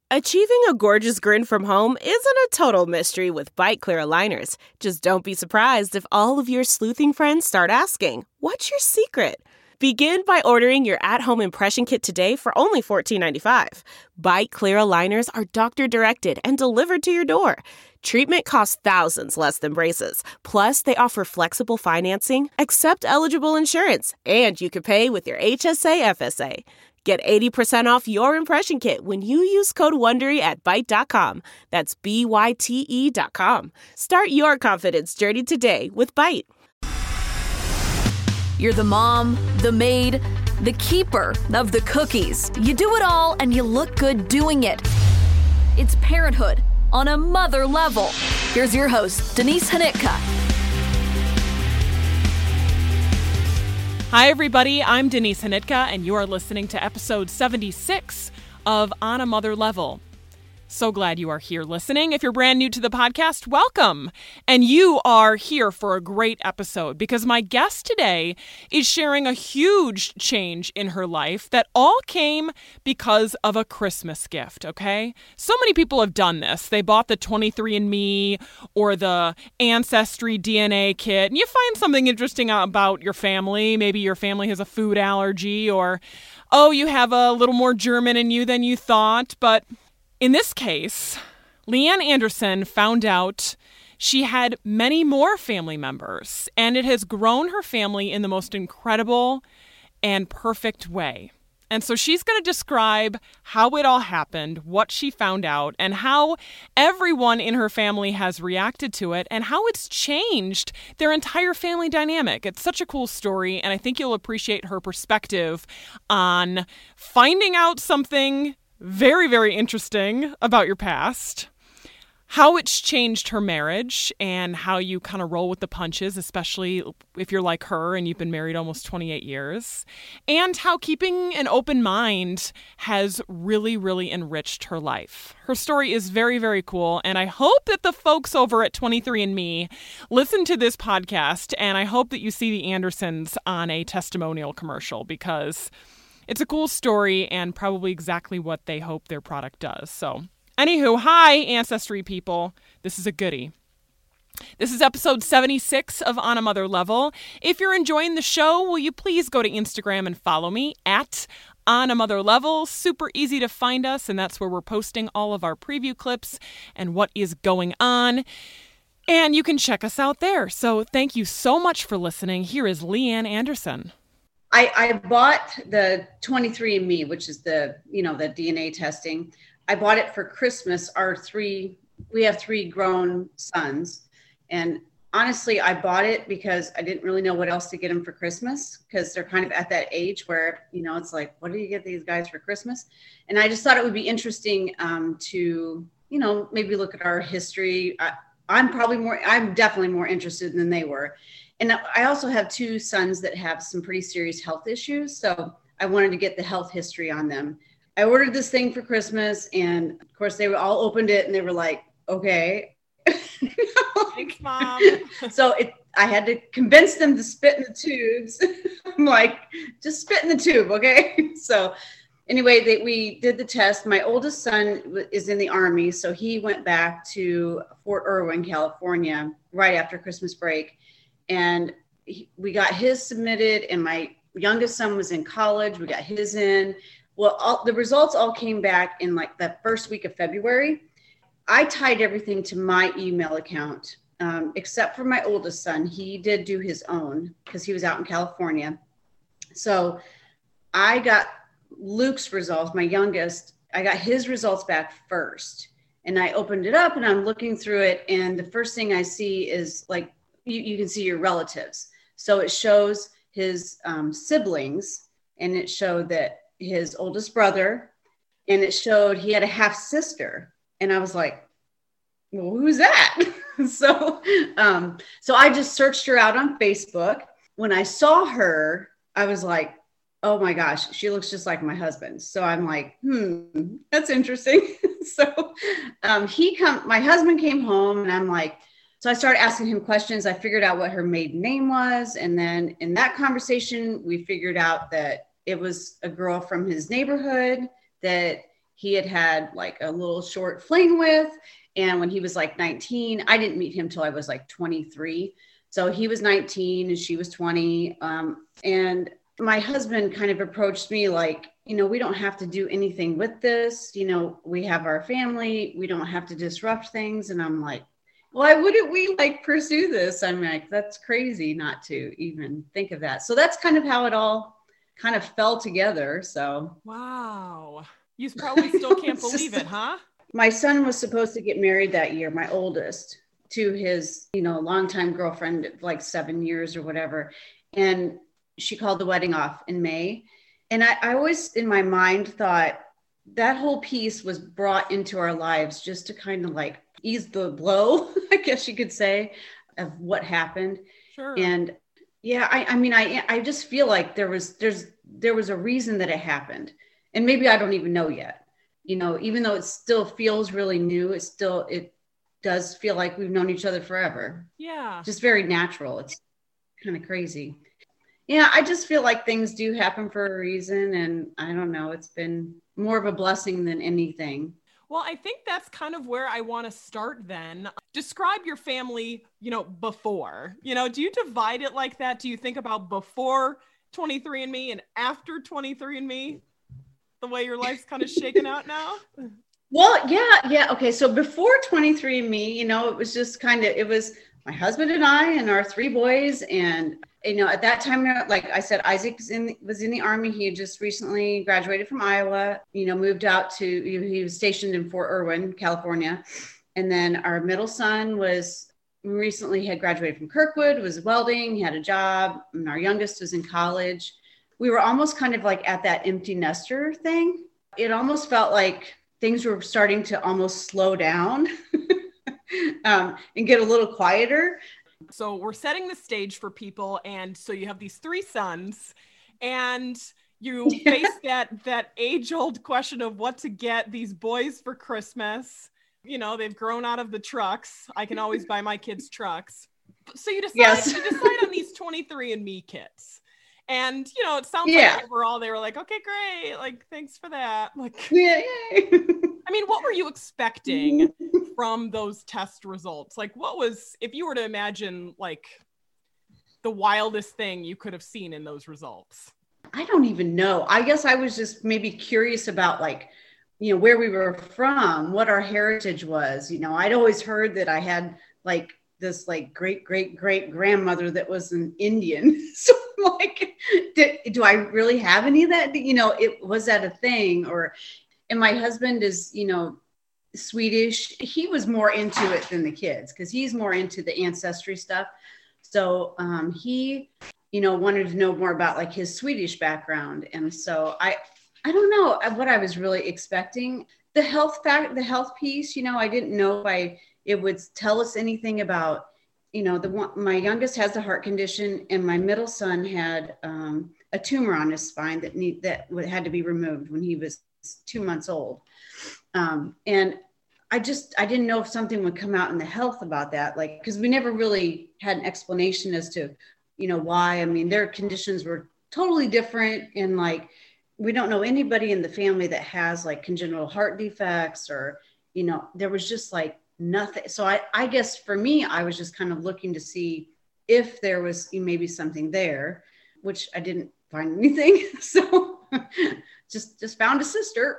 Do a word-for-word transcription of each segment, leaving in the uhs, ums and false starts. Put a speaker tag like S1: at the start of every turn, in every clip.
S1: Achieving a gorgeous grin from home isn't a total mystery with Byte Clear aligners. Just don't be surprised if all of your sleuthing friends start asking, "What's your secret?" Begin by ordering your at-home impression kit today for only fourteen ninety-five. Byte Clear aligners are doctor-directed and delivered to your door. Treatment costs thousands less than braces. Plus, they offer flexible financing, accept eligible insurance, and you can pay with your H S A F S A. Get eighty percent off your impression kit when you use code WONDERY at byte dot com. That's B Y T E dot com. Start your confidence journey today with Byte.
S2: You're the mom, the maid, the keeper of the cookies. You do it all and you look good doing it. It's parenthood on a mother level. Here's your host, Denise Hanitka.
S3: Hi, everybody. I'm Denise Hanitka, and you are listening to episode seventy-six of On a Mother Level. So glad you are here listening. If you're brand new to the podcast, welcome. And you are here for a great episode because my guest today is sharing a huge change in her life that all came because of a Christmas gift, okay? So many people have done this. They bought the twenty-three and me or the Ancestry D N A kit, and you find something interesting about your family. Maybe your family has a food allergy, or, oh, you have a little more German in you than you thought, but in this case, Leanne Anderson found out she had many more family members, and it has grown her family in the most incredible and perfect way. And so she's going to describe how it all happened, what she found out, and how everyone in her family has reacted to it, and how it's changed their entire family dynamic. It's such a cool story, and I think you'll appreciate her perspective on finding out something very, very interesting about your past, how it's changed her marriage, and how you kind of roll with the punches, especially if you're like her and you've been married almost twenty-eight years, and how keeping an open mind has really, really enriched her life. Her story is very, very cool, and I hope that the folks over at twenty-three and me listen to this podcast, and I hope that you see the Andersons on a testimonial commercial, because it's a cool story and probably exactly what they hope their product does. So, anywho, hi, Ancestry people. This is a goodie. This is episode seventy-six of On a Mother Level. If you're enjoying the show, will you please go to Instagram and follow me at On a Mother Level. Super easy to find us, and that's where we're posting all of our preview clips and what is going on. And you can check us out there. So thank you so much for listening. Here is Leanne Anderson.
S4: I, I bought the twenty-three and me, which is the, you know, the D N A testing. I bought it for Christmas. Our three, we have three grown sons. And honestly, I bought it because I didn't really know what else to get them for Christmas, because they're kind of at that age where, you know, it's like, what do you get these guys for Christmas? And I just thought it would be interesting um, to, you know, maybe look at our history. I, I'm probably more, I'm definitely more interested than they were. And I also have two sons that have some pretty serious health issues. So I wanted to get the health history on them. I ordered this thing for Christmas, and of course they were all opened it and they were like, okay.
S3: Thanks, Mom.
S4: So it, I had to convince them to spit in the tubes. I'm like, just spit in the tube. Okay. So anyway, they, we did the test. My oldest son is in the Army. So he went back to Fort Irwin, California, right after Christmas break. And he, we got his submitted, and my youngest son was in college. We got his in. Well, all, the results all came back in like the first week of February. I tied everything to my email account, um, except for my oldest son. He did do his own because he was out in California. So I got Luke's results, my youngest. I got his results back first. And I opened it up and I'm looking through it. And the first thing I see is like, You, you can see your relatives. So it shows his um, siblings, and it showed that his oldest brother, and it showed he had a half sister. And I was like, well, who's that? so, um, so I just searched her out on Facebook. When I saw her, I was like, oh my gosh, she looks just like my husband. So I'm like, hmm, that's interesting. so um, he come, my husband came home, and I'm like, so I started asking him questions. I figured out what her maiden name was. And then in that conversation, we figured out that it was a girl from his neighborhood that he had had like a little short fling with. And when he was like nineteen, I didn't meet him till I was like twenty-three. So he was nineteen and she was twenty. Um, and my husband kind of approached me like, you know, we don't have to do anything with this. You know, we have our family. We don't have to disrupt things. And I'm like, why wouldn't we like pursue this? I'm like, that's crazy not to even think of that. So that's kind of how it all kind of fell together. So.
S3: Wow. You probably still can't believe
S4: just,
S3: it, huh?
S4: My son was supposed to get married that year, my oldest, to his, you know, longtime girlfriend of like seven years or whatever. And she called the wedding off in May. And I, I always in my mind thought that whole piece was brought into our lives just to kind of like ease the blow, I guess you could say, of what happened.
S3: Sure.
S4: And yeah, I, I mean, I, I just feel like there was, there's, there was a reason that it happened. And maybe I don't even know yet, you know, even though it still feels really new, it still, it does feel like we've known each other forever.
S3: Yeah.
S4: Just very natural. It's kind of crazy. Yeah. I just feel like things do happen for a reason. And I don't know, it's been more of a blessing than anything.
S3: Well, I think that's kind of where I want to start then. Describe your family, you know, before, you know, do you divide it like that? Do you think about before twenty-three and me and after twenty-three and me, the way your life's kind of shaken out now?
S4: Well, yeah, yeah. Okay. So before twenty-three and me, you know, it was just kind of, it was my husband and I and our three boys. And, you know, at that time, like I said, Isaac was in, was in the Army. He had just recently graduated from Iowa, you know, moved out to, he was stationed in Fort Irwin, California. And then our middle son was recently had graduated from Kirkwood, was welding, he had a job. And our youngest was in college. We were almost kind of like at that empty nester thing. It almost felt like things were starting to almost slow down um, and get a little quieter.
S3: So we're setting the stage for people. And so you have these three sons and you
S4: Yeah.
S3: face that, that age old question of what to get these boys for Christmas. You know, they've grown out of the trucks. I can always buy my kids trucks. So you decide,
S4: Yes.
S3: you decide on these twenty-three and me kits. And, you know, it sounds
S4: Yeah.
S3: like overall they were like, okay, great. Like, thanks for that. Like,
S4: Yeah.
S3: I mean, what were you expecting from those test results? Like, what was, if you were to imagine like the wildest thing you could have seen in those results?
S4: I don't even know. I guess I was just maybe curious about like, you know, where we were from, what our heritage was. You know, I'd always heard that I had like this like great, great, great grandmother that was an Indian. So I'm like, did, do I really have any of that? You know, it was that a thing? Or, and my husband is, you know, Swedish. He was more into it than the kids because he's more into the ancestry stuff. So um, he, you know, wanted to know more about like his Swedish background. And so I, I don't know what I was really expecting. The health fact, the health piece, you know, I didn't know if I, it would tell us anything about, you know, the one, my youngest has a heart condition and my middle son had um, a tumor on his spine that need, that had to be removed when he was two months old. Um, and I just, I didn't know if something would come out in the health about that. Like, cause we never really had an explanation as to, you know, why. I mean, their conditions were totally different. And like, we don't know anybody in the family that has like congenital heart defects or, you know, there was just like nothing. So I, I guess for me, I was just kind of looking to see if there was maybe something there, which I didn't find anything. So just, just found a sister,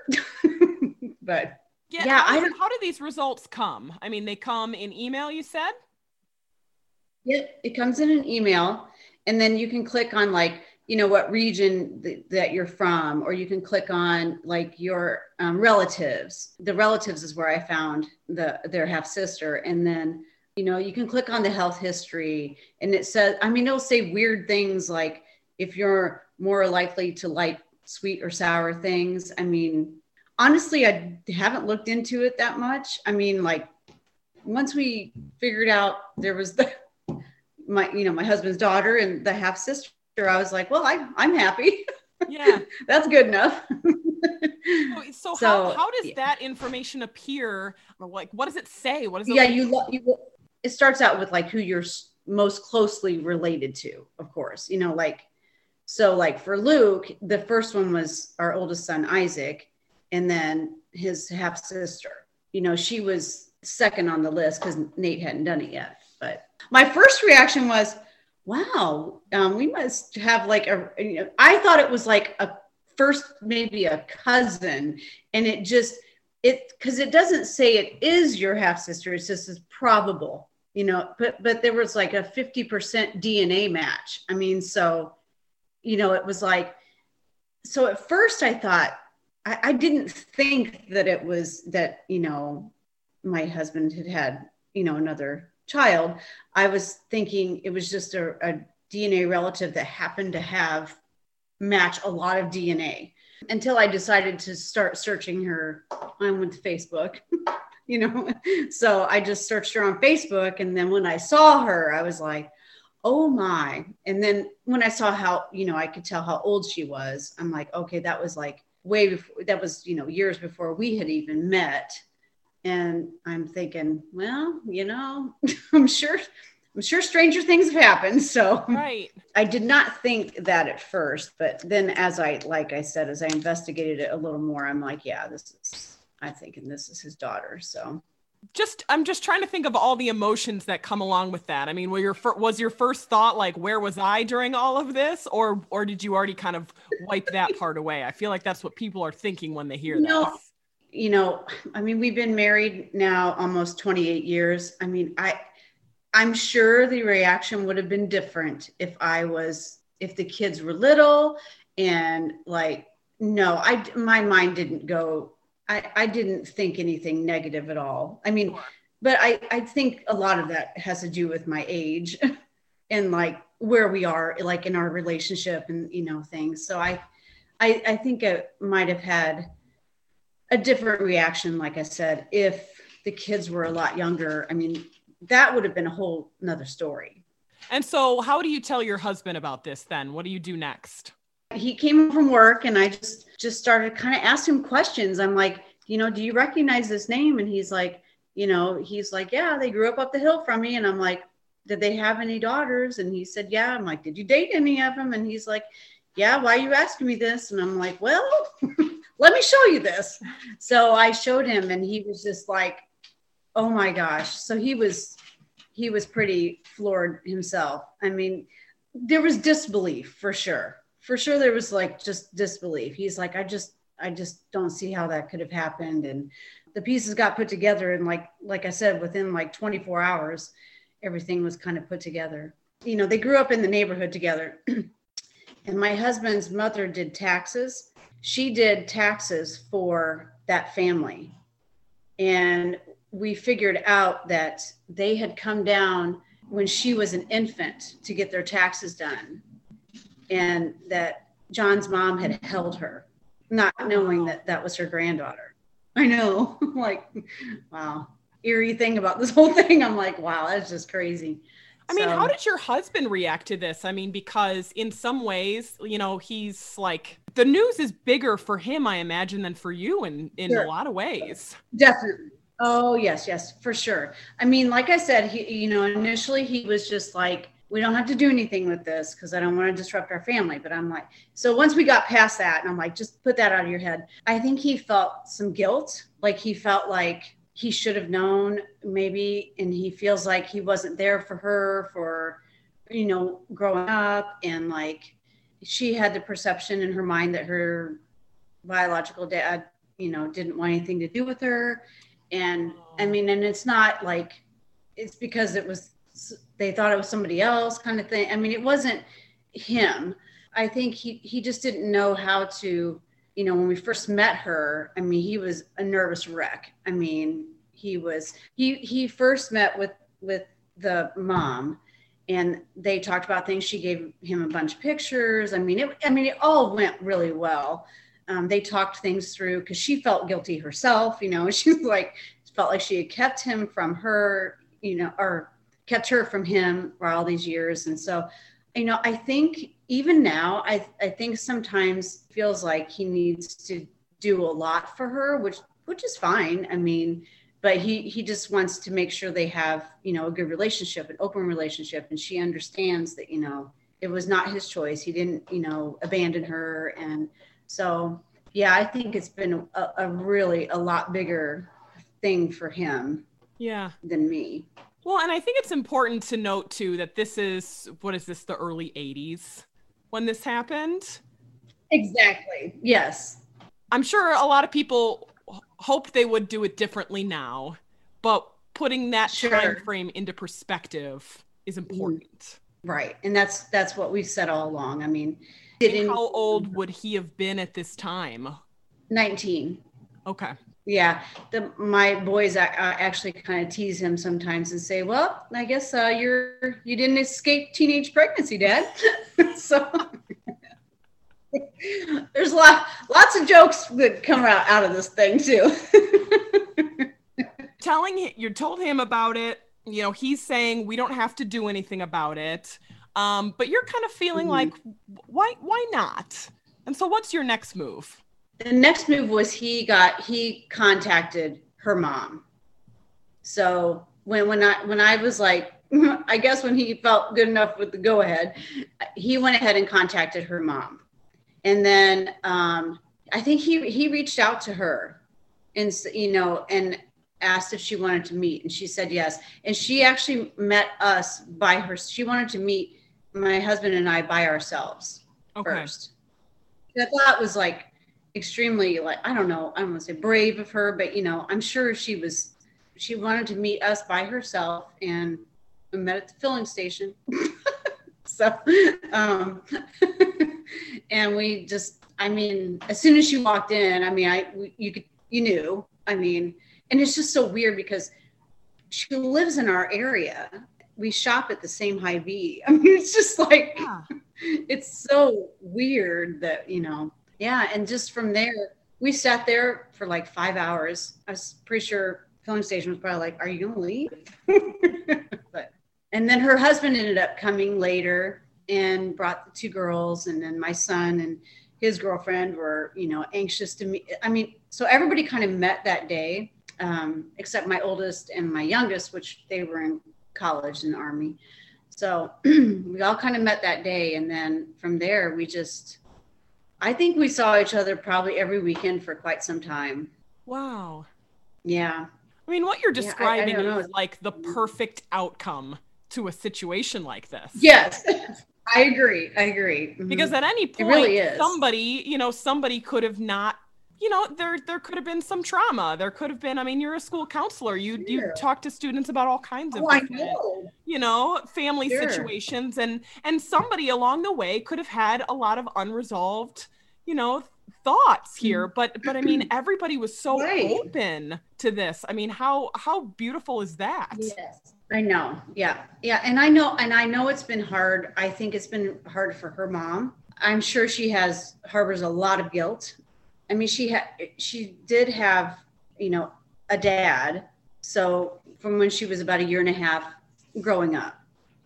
S4: but
S3: Yeah.
S4: yeah,
S3: how,
S4: I
S3: does-
S4: don't,
S3: how do these results come? I mean, they come in email, you said?
S4: yeah, it comes in an email and then you can click on like, you know, what region th- that you're from, or you can click on like your um, relatives. The relatives is where I found the their half sister. And then, you know, you can click on the health history and it says, I mean, it'll say weird things like if you're more likely to like sweet or sour things. I mean, honestly, I haven't looked into it that much. I mean, like once we figured out there was the, my, you know, my husband's daughter and the half sister, I was like, well, I, I'm happy.
S3: Yeah.
S4: That's good enough.
S3: So, so,
S4: So,
S3: how, how does
S4: yeah.
S3: that information appear? Or like, what does it say? What is it?
S4: Yeah, you, lo- you, it starts out with like who you're s- most closely related to, of course, you know, like, so like for Luke, the first one was our oldest son, Isaac. And then his half sister. You know, she was second on the list because Nate hadn't done it yet. But my first reaction was, wow, um, we must have like a, you know, I thought it was like a first, maybe a cousin. And it just, it, cause it doesn't say it is your half sister. It's just it's probable, you know, but, but there was like a fifty percent D N A match. I mean, so, you know, it was like, so at first I thought, I, I didn't think that it was that, you know, my husband had had, you know, another child. I was thinking it was just a, a D N A relative that happened to have match a lot of D N A until I decided to start searching her on with Facebook, you know? So I just searched her on Facebook. And then when I saw her, I was like, oh my. And then when I saw how, you know, I could tell how old she was, I'm like, okay, that was like way before, that was, you know, years before we had even met. And I'm thinking, well, you know, I'm sure, I'm sure stranger things have happened. So
S3: right.
S4: I did not think that at first, but then as I, like I said, as I investigated it a little more, I'm like, yeah, this is, I'm thinking this is his daughter. So
S3: just, I'm just trying to think of all the emotions that come along with that. I mean, were your, was your first thought like, where was I during all of this? Or, or did you already kind of wipe that part away? I feel like that's what people are thinking when they hear
S4: no.
S3: this.
S4: You know, I mean, we've been married now almost twenty-eight years. I mean, I, I'm sure the reaction would have been different if I was, if the kids were little and like, no, I, my mind didn't go, I, I didn't think anything negative at all. I mean, but I, I think a lot of that has to do with my age and like where we are, like in our relationship and, you know, things. So I, I, I think I might have had a different reaction, like I said, if the kids were a lot younger. I mean, that would have been a whole nother story.
S3: And so how do you tell your husband about this then? What do you do next?
S4: He came from work and I just, just started kind of asking him questions. I'm like, you know, do you recognize this name? And he's like, you know, he's like, yeah, they grew up up the hill from me. And I'm like, did they have any daughters? And he said, yeah. I'm like, did you date any of them? And he's like, yeah, why are you asking me this? And I'm like, well, let me show you this. So I showed him and he was just like, oh my gosh. So he was, he was pretty floored himself. I mean, there was disbelief for sure. For sure. There was like just disbelief. He's like, I just, I just don't see how that could have happened. And the pieces got put together. And like, like I said, within like twenty-four hours, everything was kind of put together. You know, they grew up in the neighborhood together. And my husband's mother did taxes. She did taxes for that family. And we figured out that they had come down when she was an infant to get their taxes done. And that John's mom had held her, not knowing that that was her granddaughter. I know, like, wow, eerie thing about this whole thing. I'm like, wow, that's just crazy.
S3: I mean,
S4: So-
S3: how did your husband react to this? I mean, because in some ways, you know, he's like, the news is bigger for him, I imagine, than for you in, in
S4: Sure.
S3: a lot of ways.
S4: Definitely. Oh, yes, yes, for sure. I mean, like I said, he, you know, initially he was just like, we don't have to do anything with this because I don't want to disrupt our family. But I'm like, so once we got past that, and I'm like, just put that out of your head. I think he felt some guilt. Like he felt like he should have known maybe, and he feels like he wasn't there for her for, you know, growing up. And like, she had the perception in her mind that her biological dad, you know, didn't want anything to do with her. And I mean, and it's not like, it's because it was, they thought it was somebody else kind of thing. I mean, it wasn't him. I think he, he just didn't know how to, you know, when we first met her, I mean, he was a nervous wreck. I mean, he was, he, he first met with, with the mom and they talked about things. She gave him a bunch of pictures. I mean, it, I mean, it all went really well. Um, they talked things through because she felt guilty herself, you know, she was like, felt like she had kept him from her, you know, or kept her from him for all these years. And so, you know, I think even now, I, I think sometimes feels like he needs to do a lot for her, which, which is fine. I mean, but he, he just wants to make sure they have, you know, a good relationship, an open relationship. And she understands that, you know, it was not his choice. He didn't, you know, abandon her. And so yeah, I think it's been a, a really a lot bigger thing for him
S3: yeah.
S4: than me.
S3: Well, and I think it's important to note too that this is, what is this, the early eighties when this happened?
S4: Exactly. Yes.
S3: I'm sure a lot of people hope they would do it differently now, but putting that
S4: Sure.
S3: time frame into perspective is important.
S4: Right. And that's that's what we've said all along. I mean,
S3: And how old would he have been at this time?
S4: nineteen.
S3: Okay.
S4: Yeah. The my boys uh, actually kind of tease him sometimes and say, "Well, I guess uh, you're you didn't escape teenage pregnancy, Dad." So there's a lot lots of jokes that come out, out of this thing too.
S3: Telling you told him about it, you know, he's saying we don't have to do anything about it. Um, but you're kind of feeling
S4: Mhm.
S3: like, why, why not? And so what's your next move?
S4: The next move was he got he contacted her mom. So when when I when I was like, I guess when he felt good enough with the go ahead, he went ahead and contacted her mom. And then um, I think he he reached out to her, and you know, and asked if she wanted to meet, and she said yes. And she actually met us by her. She wanted to meet my husband and I by ourselves
S3: Okay.
S4: first. I thought was like extremely, like, I don't know, I don't want to say brave of her, but you know, I'm sure she was. She wanted to meet us by herself, and we met at the filling station. So, um, and we just, I mean, as soon as she walked in, I mean, I, we, you could, you knew, I mean, and it's just so weird because she lives in our area. We shop at the same Hy-Vee. I mean, it's just like,
S3: Yeah.
S4: it's so weird that, you know, yeah. And just from there, we sat there for like five hours. I was pretty sure filling station was probably like, are you going to leave? But, and then her husband ended up coming later and brought the two girls, and then my son and his girlfriend were, you know, anxious to meet. I mean, so everybody kind of met that day, um, except my oldest and my youngest, which they were in college in the Army. So we all kind of met that day. And then from there, we just, I think we saw each other probably every weekend for quite some time.
S3: Wow.
S4: Yeah.
S3: I mean, what you're
S4: Yeah, I- I
S3: describing
S4: don't know.
S3: is like the perfect outcome to a situation like this.
S4: Yes, I agree. I agree. Mhm.
S3: Because at any point,
S4: really is.
S3: somebody, you know, somebody could have not, you know, there there could have been some trauma. There could have been, I mean, you're a school counselor. You you
S4: Sure.
S3: talk to students about all kinds of
S4: Oh, I
S3: different,
S4: know.
S3: you know, family
S4: Sure.
S3: situations, and and somebody along the way could have had a lot of unresolved, you know, thoughts here. But but I mean, everybody was so
S4: Right.
S3: open to this. I mean, how how beautiful is that?
S4: Yes, I know. Yeah. Yeah. And I know, and I know it's been hard. I think it's been hard for her mom. I'm sure she has harbors a lot of guilt. I mean, she had, she did have, you know, a dad. So from when she was about a year and a half growing up.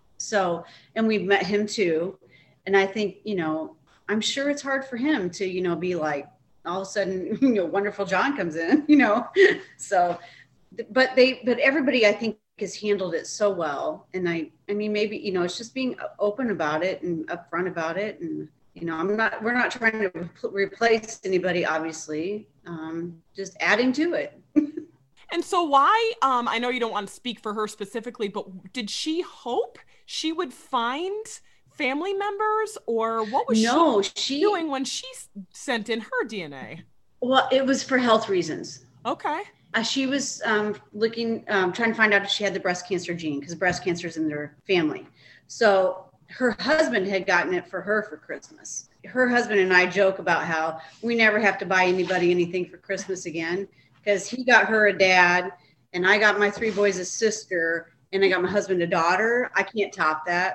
S4: So, and we've met him too. And I think, you know, I'm sure it's hard for him to, you know, be like, all of a sudden, you know, wonderful John comes in, you know? So, but they, but everybody, I think, has handled it so well. And I, I mean, maybe, you know, it's just being open about it and upfront about it. And, you know, I'm not, we're not trying to re- replace anybody, obviously, um, just adding to it.
S3: And so why, um, I know you don't want to speak for her specifically, but did she hope she would find family members, or what was
S4: no,
S3: she,
S4: she
S3: doing when she s- sent in her D N A?
S4: Well, it was for health reasons.
S3: Okay.
S4: Uh, she was um, looking, um, trying to find out if she had the breast cancer gene, because breast cancer is in their family. So her husband had gotten it for her for Christmas. Her husband and I joke about how we never have to buy anybody anything for Christmas again, because he got her a dad, and I got my three boys a sister, and I got my husband a daughter. I can't top that.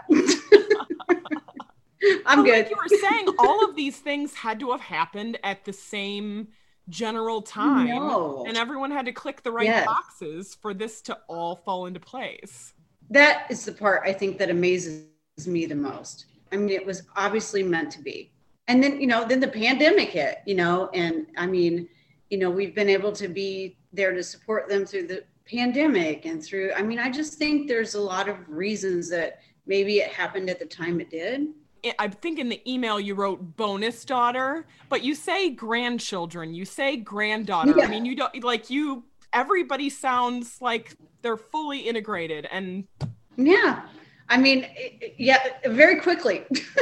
S4: I'm
S3: But
S4: good.
S3: like you were saying, all of these things had to have happened at the same general time.
S4: No.
S3: And everyone had to click the right
S4: Yes.
S3: boxes for this to all fall into place.
S4: That is the part I think that amazes me the most. I mean, it was obviously meant to be. And then, you know, then the pandemic hit, you know, and I mean, you know, we've been able to be there to support them through the pandemic and through, I mean, I just think there's a lot of reasons that maybe it happened at the time it did.
S3: I think in the email you wrote bonus daughter, but you say grandchildren, you say granddaughter. Yeah. I mean, you don't like you, everybody sounds like they're fully integrated. And
S4: yeah, I mean, yeah, very quickly.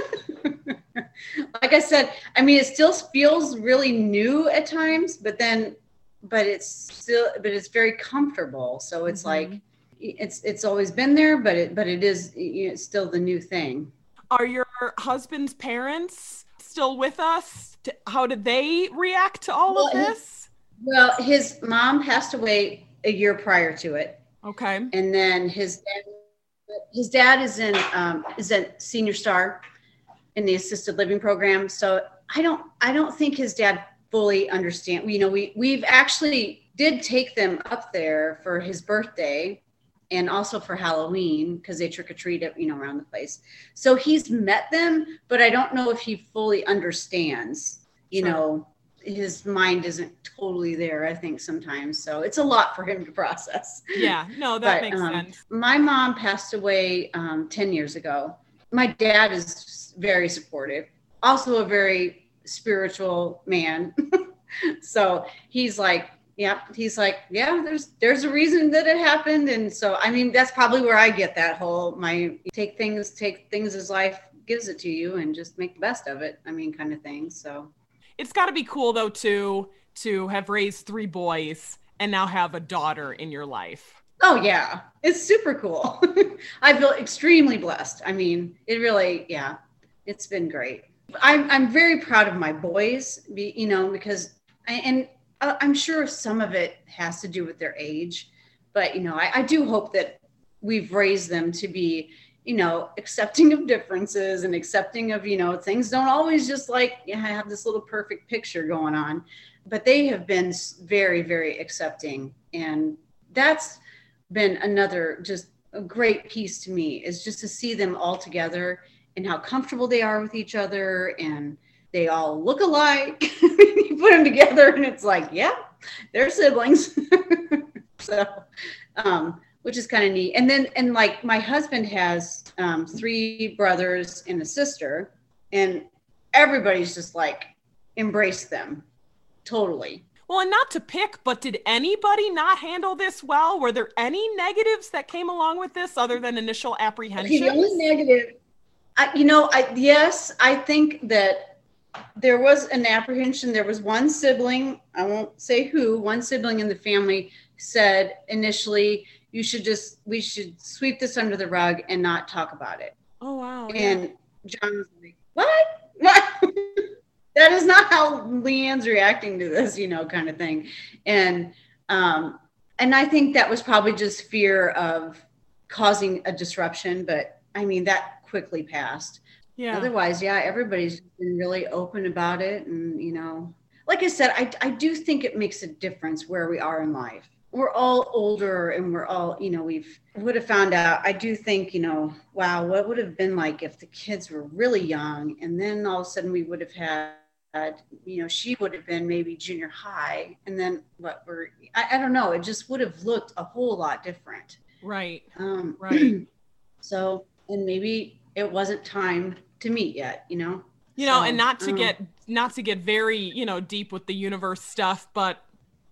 S4: Like I said, I mean, it still feels really new at times, but then, but it's still, but it's very comfortable. So it's mm-hmm. like, it's, it's always been there, but it, but it is you know, still the new thing.
S3: Are your husband's parents still with us? How did they react to all well, of this?
S4: His, well, his mom passed away a year prior to it.
S3: Okay.
S4: And then his dad, his dad is in, um, is a Senior Star in the assisted living program. So I don't, I don't think his dad fully understand. You know, we, we've actually did take them up there for his birthday and also for Halloween because they trick or treat it, you know, around the place. So he's met them, but I don't know if he fully understands, you sure. know, his mind isn't totally there, I think sometimes. So it's a lot for him to process.
S3: Yeah, no, that
S4: but,
S3: makes
S4: um,
S3: sense.
S4: My mom passed away um, ten years ago. My dad is very supportive, also a very spiritual man. So he's like, yeah, he's like, yeah, there's, there's a reason that it happened. And so, I mean, that's probably where I get that whole, my you take things, take things as life gives it to you and just make the best of it. I mean, kind of thing. So
S3: it's gotta be cool though, too, to have raised three boys and now have a daughter in your life.
S4: Oh yeah. It's super cool. I feel extremely blessed. I mean, it really, yeah, it's been great. I'm, I'm very proud of my boys, you know, because, I, and I'm sure some of it has to do with their age, but, you know, I, I do hope that we've raised them to be, you know, accepting of differences and accepting of, you know, things don't always just like you know, have this little perfect picture going on, but they have been very, very accepting. And that's been another just a great piece to me is just to see them all together and how comfortable they are with each other. And they all look alike. You put them together and it's like, yeah, they're siblings. So, um, which is kind of neat. And then, and like my husband has um, three brothers and a sister, and everybody's just like embraced them totally.
S3: Well, and not to pick, but did anybody not handle this well? Were there any negatives that came along with this other than initial apprehension?
S4: Okay, the only negative, I, you know, I, yes, I think that there was an apprehension. There was one sibling, I won't say who, one sibling in the family said initially, you should just, we should sweep this under the rug and not talk about it.
S3: Oh, wow.
S4: And yeah. John was like, what? What? That is not how Leanne's reacting to this, you know, kind of thing. And, um, and I think that was probably just fear of causing a disruption, but I mean, that quickly passed. Yeah. Otherwise, yeah, everybody's been really open about it. And, you know, like I said, I, I do think it makes a difference where we are in life. We're all older and we're all, you know, we've would have found out. I do think, you know, wow, what would have been like if the kids were really young and then all of a sudden we would have had, you know, she would have been maybe junior high. And then what we're, I, I don't know, it just would have looked a whole lot different.
S3: Right.
S4: Um,
S3: right.
S4: So, and maybe it wasn't time to meet yet, you know?
S3: You know,
S4: so,
S3: and not to
S4: um,
S3: get, not to get very, you know, deep with the universe stuff, but,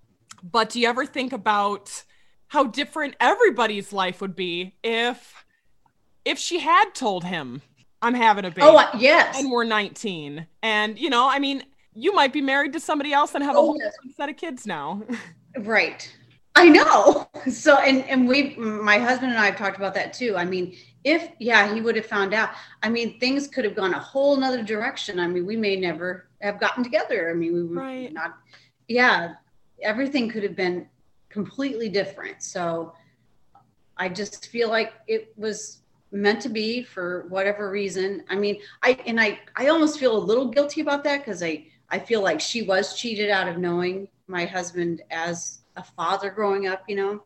S3: but do you ever think about how different everybody's life would be if, if she had told him, I'm having a baby.
S4: Oh, yes.
S3: And we're nineteen. And, you know, I mean, you might be married to somebody else and have
S4: oh,
S3: a whole
S4: yes.
S3: set of kids now.
S4: Right. I know. So, and, and we, my husband and I have talked about that too. I mean, if, yeah, he would have found out, I mean, things could have gone a whole nother direction. I mean, we may never have gotten together. I mean, we were
S3: right.
S4: not, yeah, everything could have been completely different. So I just feel like it was meant to be for whatever reason. I mean, I, and I, I almost feel a little guilty about that because I, I feel like she was cheated out of knowing my husband as a father growing up, you know?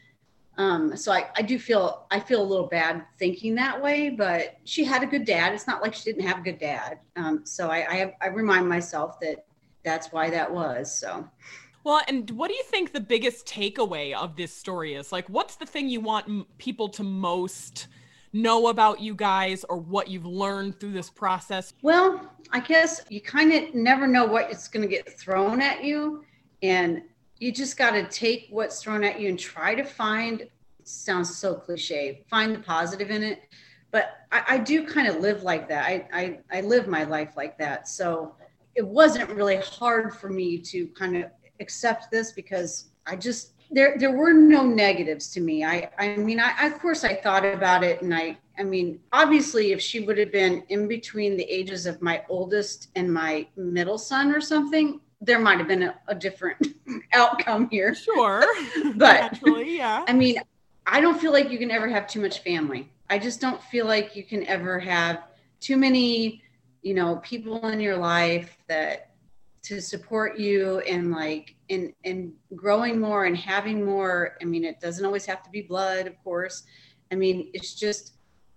S4: Um, so I, I do feel, I feel a little bad thinking that way, but she had a good dad. It's not like she didn't have a good dad. Um, so I, I, have, I remind myself that that's why that was, so.
S3: Well, and what do you think the biggest takeaway of this story is? Like, what's the thing you want m- people to most know about you guys or what you've learned through this process?
S4: Well, I guess you kind of never know what it's going to get thrown at you. And you just got to take what's thrown at you and try to find, it sounds so cliche, find the positive in it. But I, I do kind of live like that. I, I, I live my life like that. So it wasn't really hard for me to kind of accept this because I just, there, there were no negatives to me. I, I mean, I, of course I thought about it, and I, I mean, obviously if she would have been in between the ages of my oldest and my middle son or something, there might have been a, a different outcome here.
S3: Sure.
S4: But
S3: naturally, yeah.
S4: I mean, I don't feel like you can ever have too much family. I just don't feel like you can ever have too many, you know, people in your life that to support you and like, and, and growing more and having more. I mean, it doesn't always have to be blood, of course. I mean, it's just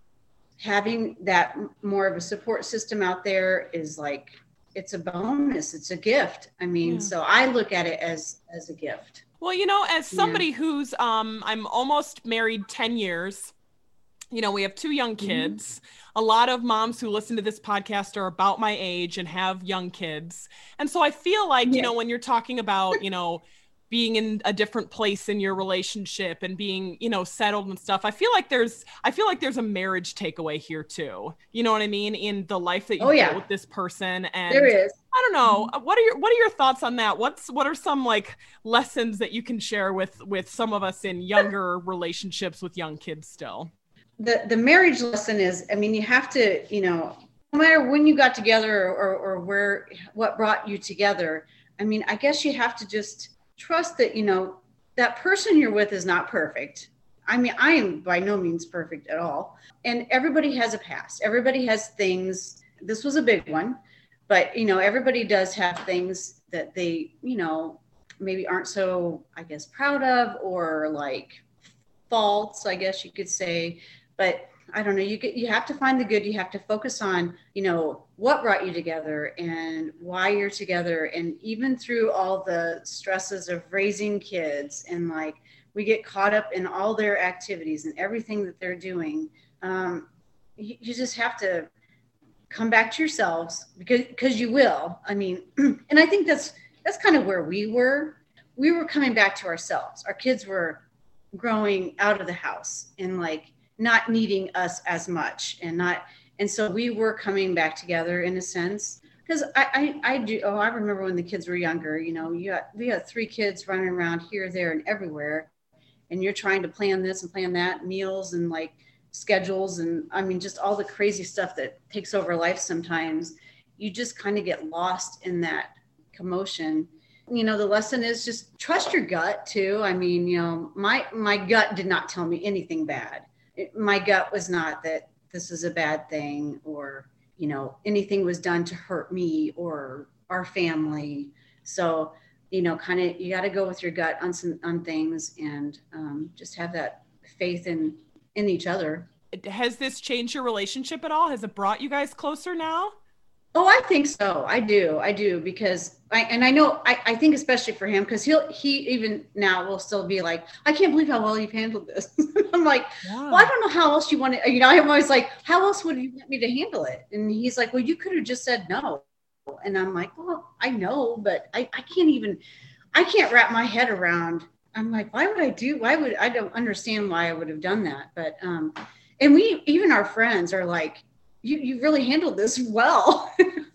S4: having that more of a support system out there is like, it's a bonus. It's a gift. I mean, yeah. So I look at it as, as a gift.
S3: Well, you know, as somebody
S4: yeah.
S3: who's, um, I'm almost married ten years, you know, we have two young kids. Mm-hmm. A lot of moms who listen to this podcast are about my age and have young kids. And so I feel like, yeah. you know, when you're talking about, you know, being in a different place in your relationship and being, you know, settled and stuff, I feel like there's, I feel like there's a marriage takeaway here too. You know what I mean? In the life that you
S4: oh, yeah.
S3: built with this person. And
S4: there is.
S3: I don't know. Mm-hmm. What are your, what are your thoughts on that? What's, what are some like lessons that you can share with, with some of us in younger relationships with young kids still?
S4: The, the marriage lesson is, I mean, you have to, you know, no matter when you got together or, or where, what brought you together. I mean, I guess you have to just trust that, you know, that person you're with is not perfect. I mean, I am by no means perfect at all. And everybody has a past. Everybody has things. This was a big one, but, you know, everybody does have things that they, you know, maybe aren't so, I guess, proud of, or like faults, I guess you could say. But I don't know, you get, you have to find the good. You have to focus on, you know, what brought you together and why you're together. And even through all the stresses of raising kids, and like, we get caught up in all their activities and everything that they're doing. Um, you, you just have to come back to yourselves, because, because you will. I mean, and I think that's, that's kind of where we were. We were coming back to ourselves. Our kids were growing out of the house and like, not needing us as much, and not, and so we were coming back together in a sense. Because I, I, I do, oh, I remember when the kids were younger, you know, you got, we got three kids running around here, there, and everywhere, and you're trying to plan this and plan that, meals and like schedules, and I mean, just all the crazy stuff that takes over life sometimes. You just kind of get lost in that commotion. You know, the lesson is just trust your gut too. I mean, you know, my, my gut did not tell me anything bad. It, my gut was not that this is a bad thing, or, you know, anything was done to hurt me or our family. So, you know, kind of, you got to go with your gut on some, on things, and um, just have that faith in, in each other.
S3: Has this changed your relationship at all? Has it brought you guys closer now?
S4: Oh, I think so. I do. I do. Because I, and I know, I, I think especially for him, because he'll, he even now will still be like, I can't believe how well you've handled this. I'm like, yeah. Well, I don't know how else you want to, you know, I'm always like, how else would you want me to handle it? And he's like, well, you could have just said no. And I'm like, well, I know, but I, I can't even, I can't wrap my head around. I'm like, why would I do, why would, I don't understand why I would have done that. But, um, and we, even our friends are like, You you really handled this well.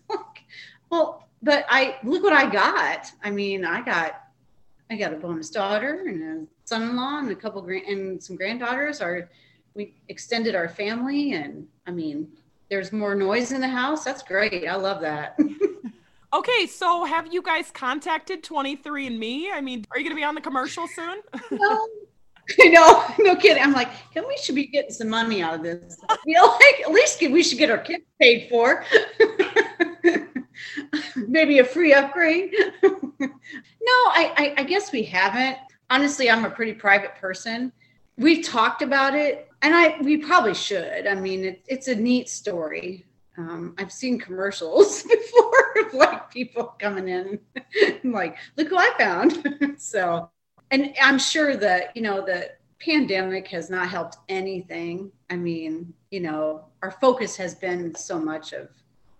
S4: Well, but I look what I got. I mean, I got I got a bonus daughter and a son-in-law and a couple grand and some granddaughters. Our we extended our family, and I mean, there's more noise in the house. That's great. I love that.
S3: Okay, so have you guys contacted twenty-three and me? I mean, are you going to be on the commercial soon?
S4: No. No, no kidding. I'm like, can we should be getting some money out of this? You know, like at least we should get our kids paid for. Maybe a free upgrade. No, I, I, I guess we haven't. Honestly, I'm a pretty private person. We've talked about it, and I we probably should. I mean, it, it's a neat story. Um, I've seen commercials before of like people coming in, I'm like, look who I found. So. And I'm sure that, you know, the pandemic has not helped anything. I mean, you know, our focus has been so much of,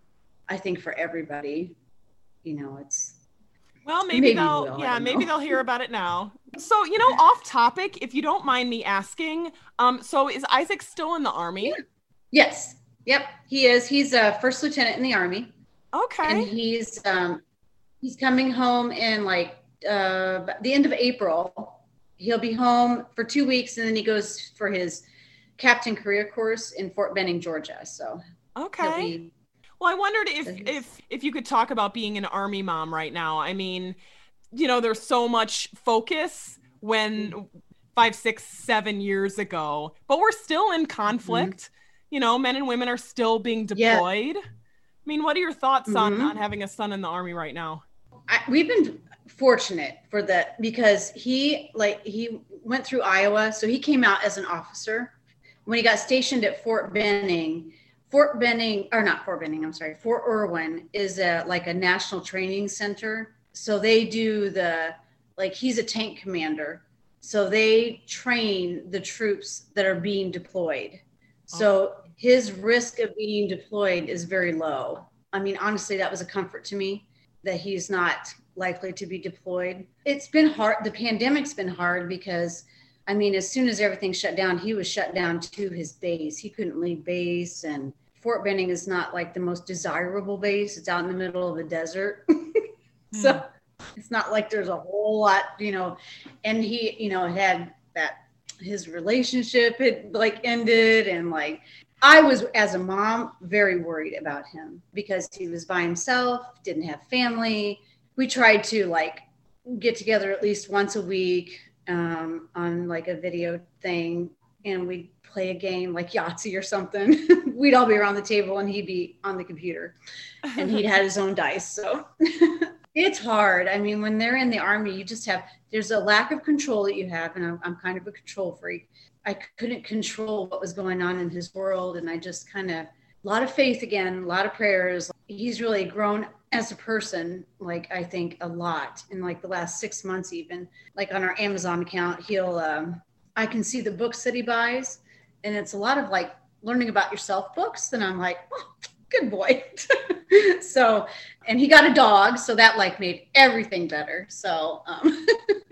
S4: I think for everybody, you know, it's,
S3: well, maybe, maybe they'll, will, yeah, maybe they'll hear about it now. So, you know, off topic, if you don't mind me asking, um, so is Isaac still in the Army?
S4: Yeah. Yes. Yep. He is. He's a first lieutenant in the Army.
S3: Okay.
S4: And he's, um, he's coming home in like, uh, the end of April. He'll be home for two weeks and then he goes for his captain career course in Fort Benning, Georgia. So,
S3: okay. Be, well, I wondered if, if, if you could talk about being an Army mom right now. I mean, you know, there's so much focus when five, six, seven years ago, but we're still in conflict. Mm-hmm. You know, men and women are still being deployed. Yeah. I mean, what are your thoughts mm-hmm. on, on having a son in the Army right now?
S4: I, we've been fortunate for that because he like he went through Iowa. So he came out as an officer. When he got stationed at Fort Benning, Fort Benning, or not Fort Benning, I'm sorry, Fort Irwin is a like a national training center. So they do the, like he's a tank commander. So they train the troops that are being deployed. So his risk of being deployed is very low. I mean, honestly, that was a comfort to me that he's not likely to be deployed. It's been hard. The pandemic's been hard because, I mean, as soon as everything shut down, he was shut down to his base. He couldn't leave base. And Fort Benning is not like the most desirable base. It's out in the middle of the desert. So mm. it's not like there's a whole lot, you know, and he, you know, had that, his relationship had like ended. And like, I was, as a mom, very worried about him because he was by himself, didn't have family. We tried to like get together at least once a week um, on like a video thing. And we'd play a game like Yahtzee or something. We'd all be around the table and he'd be on the computer and he'd had his own dice. So it's hard. I mean, when they're in the Army, you just have, there's a lack of control that you have. And I'm, I'm kind of a control freak. I couldn't control what was going on in his world. And I just kind of, a lot of faith again, a lot of prayers. He's really grown as a person, like I think a lot in like the last six months, even like on our Amazon account, he'll, um, I can see the books that he buys and it's a lot of like learning about yourself books. And I'm like, oh, good boy. So, and he got a dog. So that like made everything better. So, um,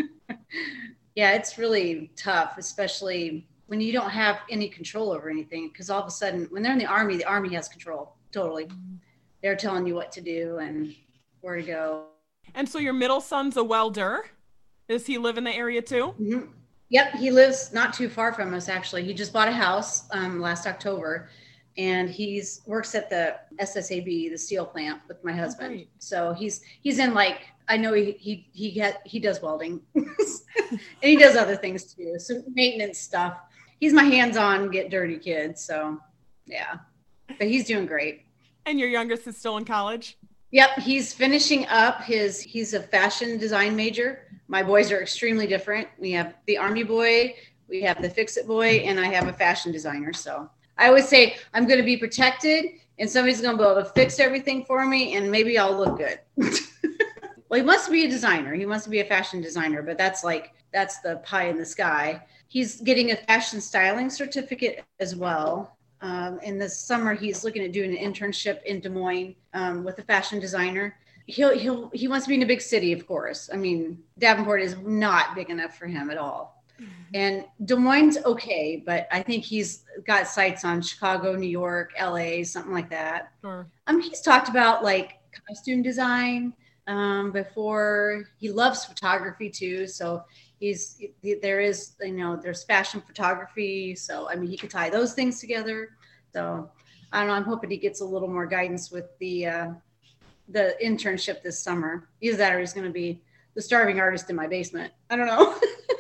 S4: yeah, it's really tough, especially when you don't have any control over anything. Cause all of a sudden when they're in the Army, the Army has control totally. They're telling you what to do and where to go.
S3: And so your middle son's a welder. Does he live in the area too?
S4: Mm-hmm. Yep, he lives not too far from us, actually. He just bought a house um, last October, and he's works at the S S A B, the steel plant, with my husband. Oh, so he's he's in like, I know he he he get, he does welding, and he does other things too, some maintenance stuff. He's my hands-on, get dirty kid. So yeah, but he's doing great.
S3: And your youngest is still in college?
S4: Yep, he's finishing up his, he's a fashion design major. My boys are extremely different. We have the Army boy, we have the Fix-It boy, and I have a fashion designer. So I always say I'm going to be protected and somebody's going to be able to fix everything for me and maybe I'll look good. Well, he must be a designer. He must be a fashion designer, but that's like, that's the pie in the sky. He's getting a fashion styling certificate as well. Um, in the summer, he's looking at doing an internship in Des Moines um, with a fashion designer. He'll, he'll, he wants to be in a big city, of course. I mean, Davenport is not big enough for him at all. Mm-hmm. And Des Moines, okay, but I think he's got sights on Chicago, New York, L A, something like that.
S3: Sure.
S4: Um, he's talked about like costume design um, before. He loves photography too. So he's, there is, you know, there's fashion photography. So, I mean, he could tie those things together. So I don't know. I'm hoping he gets a little more guidance with the, uh, the internship this summer. Either that or he's going to be the starving artist in my basement. I don't know.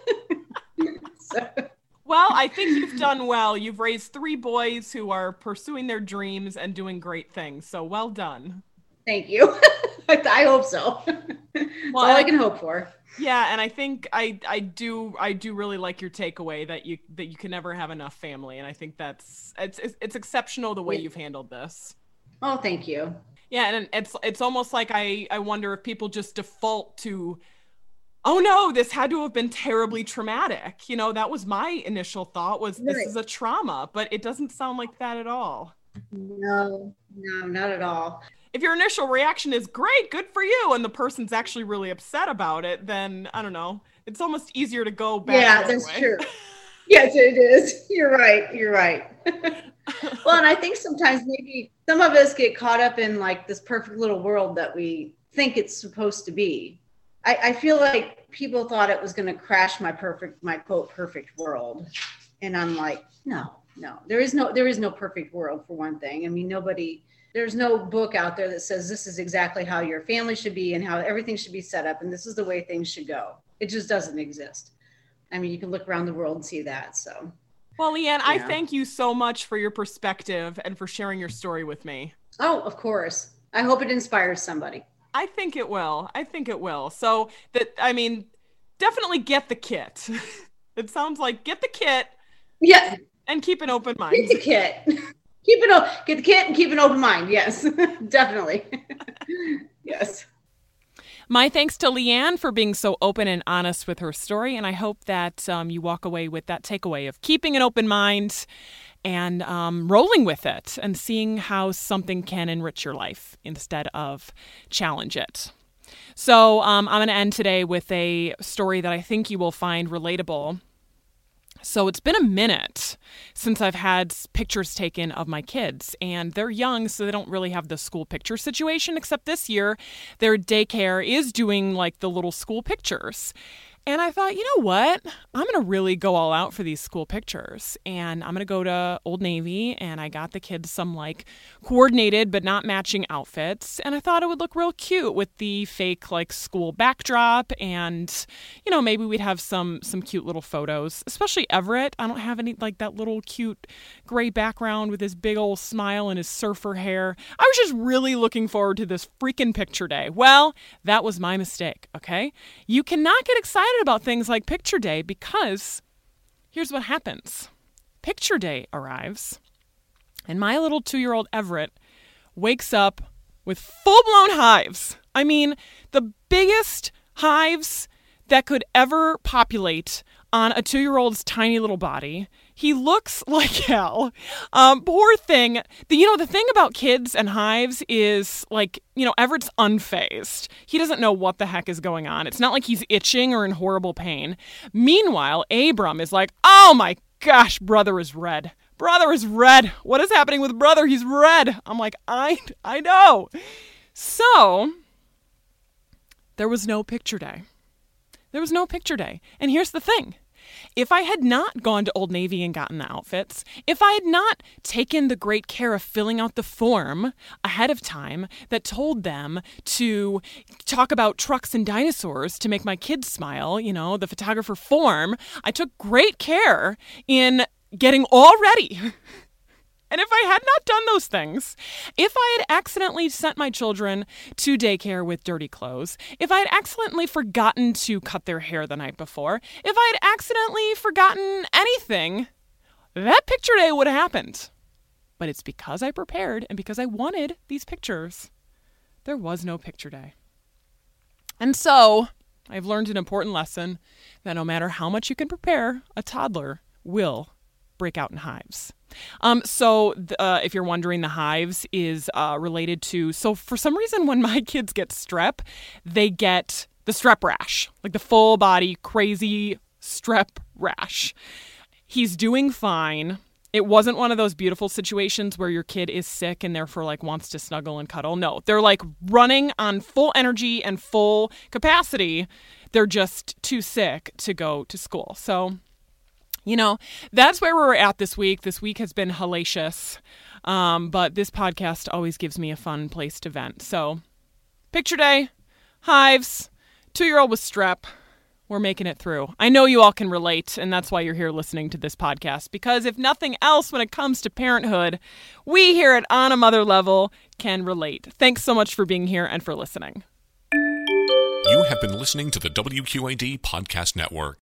S4: So.
S3: Well, I think you've done well. You've raised three boys who are pursuing their dreams and doing great things. So well done.
S4: Thank you. I hope so. Well, that's all I can hope for.
S3: Yeah, and I think I I do I do really like your takeaway that you that you can never have enough family, and I think that's it's it's, it's exceptional the way yeah. you've handled this.
S4: Oh, thank you.
S3: Yeah, and it's it's almost like I I wonder if people just default to oh no, this had to have been terribly traumatic. You know, that was my initial thought was this
S4: Right.
S3: is a trauma, but it doesn't sound like that at all.
S4: No, no, not at all.
S3: If your initial reaction is great, good for you, and the person's actually really upset about it, then I don't know. It's almost easier to go back.
S4: Yeah,
S3: the other
S4: that's
S3: way.
S4: true. Yes, it is. You're right. You're right. Well, and I think sometimes maybe some of us get caught up in like this perfect little world that we think it's supposed to be. I, I feel like people thought it was going to crash my perfect, my quote, perfect world. And I'm like, no, no, there is no, there is no perfect world for one thing. I mean, nobody, there's no book out there that says this is exactly how your family should be and how everything should be set up. And this is the way things should go. It just doesn't exist. I mean, you can look around the world and see that. So,
S3: Well, Leanne, I
S4: Yeah.
S3: thank you so much for your perspective and for sharing your story with me.
S4: oh, of course. I hope it inspires somebody.
S3: I think it will. I think it will. So that, I mean, definitely get the kit. It sounds like get the kit
S4: Yeah,
S3: and keep an open
S4: get
S3: mind.
S4: the kit. Keep it, o- get the kit and keep an open mind. Yes, definitely. Yes.
S3: My thanks to Leanne for being so open and honest with her story. And I hope that um, you walk away with that takeaway of keeping an open mind and um, rolling with it and seeing how something can enrich your life instead of challenge it. So um, I'm going to end today with a story that I think you will find relatable. So it's been a minute since I've had pictures taken of my kids, and they're young, so they don't really have the school picture situation, except this year their daycare is doing like the little school pictures. And I thought, you know what? I'm going to really go all out for these school pictures. And I'm going to go to Old Navy, and I got the kids some like coordinated but not matching outfits. And I thought it would look real cute with the fake like school backdrop. And, you know, maybe we'd have some some cute little photos, especially Everett. I don't have any like that little cute gray background with his big old smile and his surfer hair. I was just really looking forward to this freaking picture day. Well, that was my mistake, okay? You cannot get excited about things like picture day because here's what happens. Picture day arrives, and my little two-year-old Everett wakes up with full-blown hives. I mean, the biggest hives that could ever populate on a two-year-old's tiny little body. He looks like hell. Um, poor thing. The, you know, the thing about kids and hives is, like, you know, Everett's unfazed. He doesn't know what the heck is going on. It's not like he's itching or in horrible pain. Meanwhile, Abram is like, oh my gosh, brother is red. Brother is red. What is happening with brother? He's red. I'm like, I, I know. So, there was no picture day. There was no picture day. And here's the thing. If I had not gone to Old Navy and gotten the outfits, if I had not taken the great care of filling out the form ahead of time that told them to talk about trucks and dinosaurs to make my kids smile, you know, the photographer form, I took great care in getting all ready. And if I had not done those things, if I had accidentally sent my children to daycare with dirty clothes, if I had accidentally forgotten to cut their hair the night before, if I had accidentally forgotten anything, that picture day would have happened. But it's because I prepared and because I wanted these pictures, there was no picture day. And so I've learned an important lesson that no matter how much you can prepare, a toddler will break out in hives. Um, so uh, if you're wondering, the hives is uh, related to, so for some reason when my kids get strep, they get the strep rash, like the full body crazy strep rash. He's doing fine. It wasn't one of those beautiful situations where your kid is sick and therefore like wants to snuggle and cuddle. No, they're like running on full energy and full capacity. They're just too sick to go to school. So you know, that's where we're at this week. This week has been hellacious, um, but this podcast always gives me a fun place to vent. So, picture day, hives, two-year-old with strep. We're making it through. I know you all can relate, and that's why you're here listening to this podcast, because if nothing else, when it comes to parenthood, we here at On a Mother Level can relate. Thanks so much for being here and for listening.
S5: You have been listening to the W Q A D Podcast Network.